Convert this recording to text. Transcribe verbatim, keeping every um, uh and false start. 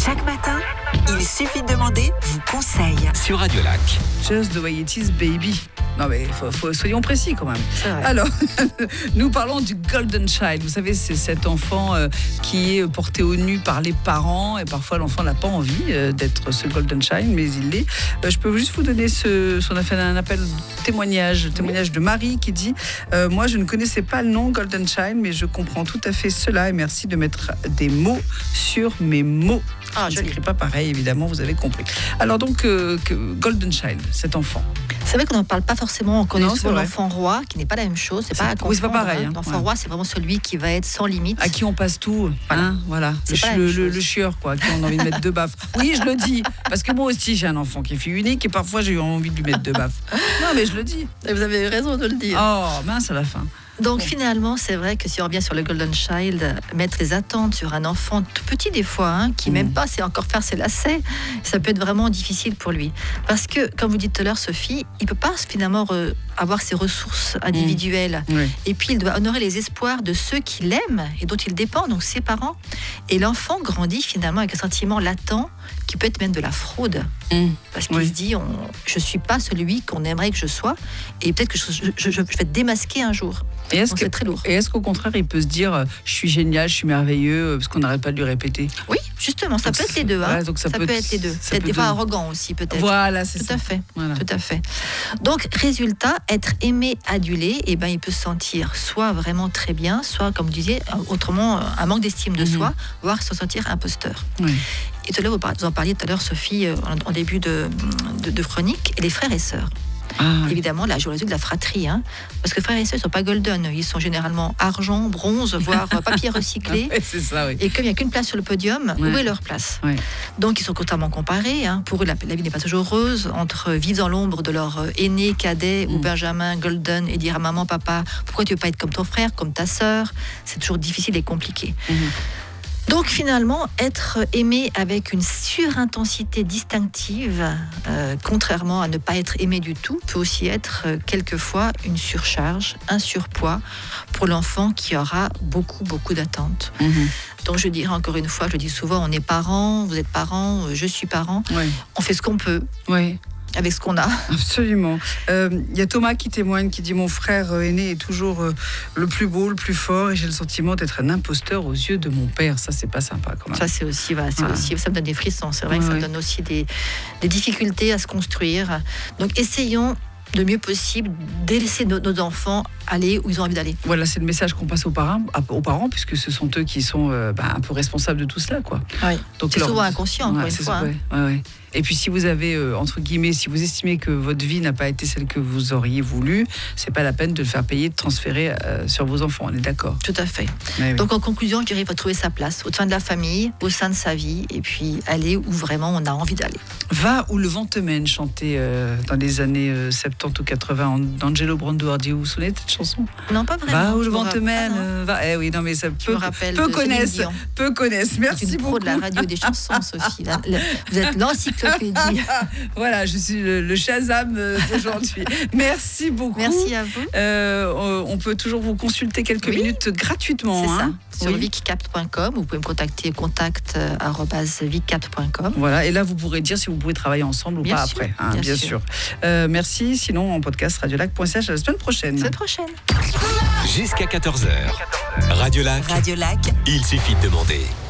Chaque matin, il suffit de demander, vous conseille. Sur Radio Lac. Just the way it is, baby. Non mais faut, faut, soyons précis quand même. C'est vrai. Alors, nous parlons du Golden Child. Vous savez, c'est cet enfant euh, qui est porté au nu par les parents et parfois l'enfant n'a pas envie euh, d'être ce Golden Child, mais il l'est. Euh, je peux juste vous donner ce, ce on a fait un appel témoignage, témoignage de Marie qui dit euh, moi je ne connaissais pas le nom Golden Child, mais je comprends tout à fait cela et merci de mettre des mots sur mes mots. Ah, je joli. n'écris pas pareil, évidemment, vous avez compris. Alors donc, euh, que Golden Child, cet enfant. C'est vrai qu'on n'en parle pas forcément. On connaît Non, souvent c'est vrai. l'enfant roi, qui n'est pas la même chose. C'est, C'est- pas à oui, c'est pas confondre, pareil, hein. L'enfant Ouais. roi, c'est vraiment celui qui va être sans limite. À qui on passe tout, Voilà. hein, voilà. C'est Le, pas la chi- même le, le- chose. le chieur, quoi, à qui on a envie de mettre deux baffes. Oui, je le dis, parce que moi aussi j'ai un enfant qui est fille unique et parfois j'ai eu envie de lui mettre deux baffes. Non, mais je le dis. Et vous avez raison de le dire. Oh, mince à la fin. Donc Bon. finalement, c'est vrai que si on revient sur le Golden Child, mettre les attentes sur un enfant tout petit des fois, hein, qui Mm. même pas sait encore faire ses lacets, ça peut être vraiment difficile pour lui. Parce que, comme vous dites tout à l'heure, Sophie, il peut pas finalement re- avoir ses ressources individuelles. Oui. Et puis, il doit honorer les espoirs de ceux qui l'aiment et dont il dépend, donc ses parents. Et l'enfant grandit finalement avec un sentiment latent qui peut être même de la fraude. Parce qu'il Oui. se dit, on, je ne suis pas celui qu'on aimerait que je sois. Et peut-être que je, je- je- je vais être démasqué un jour. Et est-ce, Donc, que, c'est très lourd. et est-ce qu'au contraire, il peut se dire euh, je suis génial, je suis merveilleux, euh, parce qu'on n'arrête pas de lui répéter. Oui, justement, ça Donc, peut être les deux. Hein. ouais, donc ça ça peut peut, être- être les deux. ça C'est peut des fois donner- arrogant aussi, peut-être. Voilà, c'est Tout ça. à fait. Voilà. Tout à fait. Donc, résultat, être aimé, adulé, eh ben, il peut se sentir soit vraiment très bien, soit, comme vous disiez, autrement, un manque d'estime de Mhm. soi, voire se sentir imposteur. Oui. Et tout à l'heure, vous par- vous en parliez tout à l'heure, Sophie, euh, en, en début de, de, de chronique, les frères et sœurs. Ah, oui. Évidemment, la journée de la fratrie, hein, parce que frères et sœurs ne sont pas golden, ils sont généralement argent, bronze, voire papier recyclé. Ouais, c'est ça, oui. Et comme il n'y a qu'une place sur le podium, Ouais. où est leur place? Ouais. Donc ils sont constamment comparés. Hein. Pour eux, la, la vie n'est pas toujours heureuse. Entre vivre dans l'ombre de leur euh, aîné, cadet ou Mm. Benjamin, golden, et dire à maman, papa, pourquoi tu veux pas être comme ton frère, comme ta sœur? C'est toujours difficile et compliqué. Mhm. Donc finalement, être aimé avec une surintensité distinctive, euh, contrairement à ne pas être aimé du tout, peut aussi être euh, quelquefois une surcharge, un surpoids pour l'enfant qui aura beaucoup, beaucoup d'attentes. Mhm. Donc je dirais encore une fois, je le dis souvent, on est parents, vous êtes parents, euh, je suis parent, Oui. on fait ce qu'on peut Oui. avec ce qu'on a. Absolument. Euh, Il y a Thomas qui témoigne, qui dit mon frère euh, aîné est toujours euh, le plus beau, le plus fort, et j'ai le sentiment d'être un imposteur aux yeux de mon père. Ça, c'est pas sympa quand même. Ça c'est aussi, voilà, c'est Ah. aussi, ça me donne des frissons. C'est vrai que Ouais, ça ouais. me donne aussi des, des difficultés à se construire. Donc essayons le mieux possible de laisser nos, nos enfants aller où ils ont envie d'aller. Voilà, c'est le message qu'on passe aux parents, aux parents, puisque ce sont eux qui sont euh, bah, un peu responsables de tout cela, quoi. Oui. Donc C'est leur- souvent inconscient, encore Ouais, une c'est fois. ça, hein. ouais, ouais, ouais. Et puis si vous avez, euh, entre guillemets, si vous estimez que votre vie n'a pas été celle que vous auriez voulu, c'est pas la peine de le faire payer, de transférer euh, sur vos enfants, on est d'accord. Tout à fait. Ouais, oui. Donc en conclusion, je dirais qu'il faut trouver sa place au sein de la famille, au sein de sa vie, et puis aller où vraiment on a envie d'aller. Va où le vent te mène, chanté euh, dans les années euh, soixante-dix ou quatre-vingts d'Angelo Branduardi. Vous vous souvenez de cette chanson? Non, pas vraiment. Va où je le me vent te rappelle- mène. Ah, non. euh, va. Eh oui, non mais ça Je peu, me rappelle peu de Céline connaissent, Dion. peu connaissent. Merci C'est une beaucoup. pro de la radio et des chansons, Sophie. Là, le- vous êtes l'encyclopédie. Voilà, je suis le, le Shazam euh, d'aujourd'hui. Merci beaucoup. Merci à vous. Euh, on peut toujours vous consulter quelques Oui. minutes gratuitement. C'est hein. ça, sur Oui. vicap point com. Vous pouvez me contacter contact arobase vicap point com. Voilà, et là vous pourrez dire si vous pouvez travailler ensemble ou Bien pas sûr, après, hein, bien bien sûr. sûr. Euh, merci, sinon en podcast radiolac point c h à la semaine prochaine. Semaine prochaine. Jusqu'à quatorze heures. Radio Lac. Radio Lac, Il suffit de demander.